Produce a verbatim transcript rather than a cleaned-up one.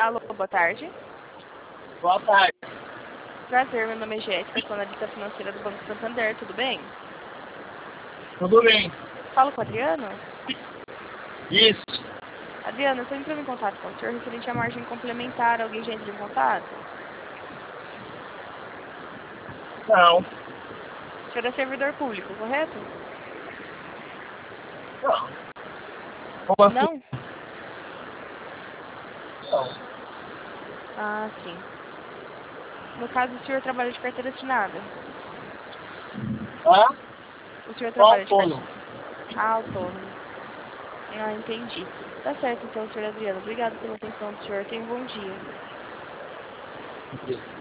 Alô, boa tarde. Boa tarde. Prazer, meu nome é Jéssica, sou analista financeira do Banco Santander, tudo bem? Tudo bem? Falo com o Adriano? Isso. Adriano, eu estou entrando em contato com o senhor referente à margem complementar. Alguém já entrou em contato? Não. O senhor é servidor público, correto? Não. Como assim? Não? Não. Ah, sim. No caso, o senhor trabalha de carteira assinada? Hã? O senhor Qual trabalha de autônomo? carteira... Ah, autônomo. Ah, entendi. Tá certo, então, senhor Adriano. Obrigado pela atenção do senhor. Tenha um bom dia.